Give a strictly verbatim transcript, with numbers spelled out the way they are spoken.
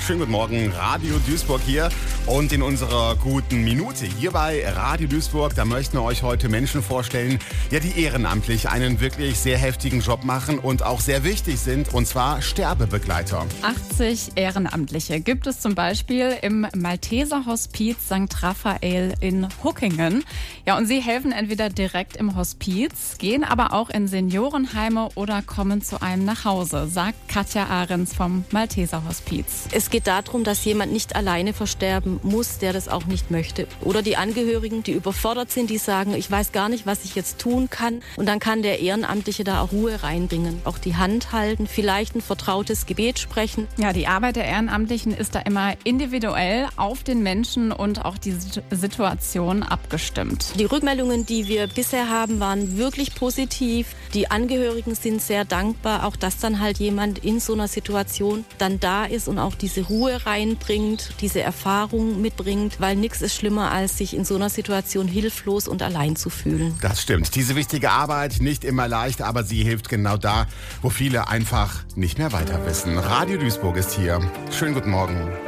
Schönen guten Morgen, Radio Duisburg hier. Und in unserer guten Minute hier bei Radio Duisburg, da möchten wir euch heute Menschen vorstellen, ja, die ehrenamtlich einen wirklich sehr heftigen Job machen und auch sehr wichtig sind, und zwar Sterbebegleiter. achtzig Ehrenamtliche gibt es zum Beispiel im Malteser Hospiz Sankt Raphael in Huckingen. Ja, und sie helfen entweder direkt im Hospiz, gehen aber auch in Seniorenheime oder kommen zu einem nach Hause, sagt Katja Ahrens vom Malteser Hospiz. Es geht darum, dass jemand nicht alleine versterben muss, der das auch nicht möchte. Oder die Angehörigen, die überfordert sind, die sagen, ich weiß gar nicht, was ich jetzt tun kann. Und dann kann der Ehrenamtliche da auch Ruhe reinbringen. Auch die Hand halten, vielleicht ein vertrautes Gebet sprechen. Ja, die Arbeit der Ehrenamtlichen ist da immer individuell auf den Menschen und auch die Situation abgestimmt. Die Rückmeldungen, die wir bisher haben, waren wirklich positiv. Die Angehörigen sind sehr dankbar, auch dass dann halt jemand in so einer Situation dann da ist und auch diese Ruhe reinbringt, diese Erfahrung mitbringt, weil nichts ist schlimmer, als sich in so einer Situation hilflos und allein zu fühlen. Das stimmt. Diese wichtige Arbeit, nicht immer leicht, aber sie hilft genau da, wo viele einfach nicht mehr weiter wissen. Radio Duisburg ist hier. Schönen guten Morgen.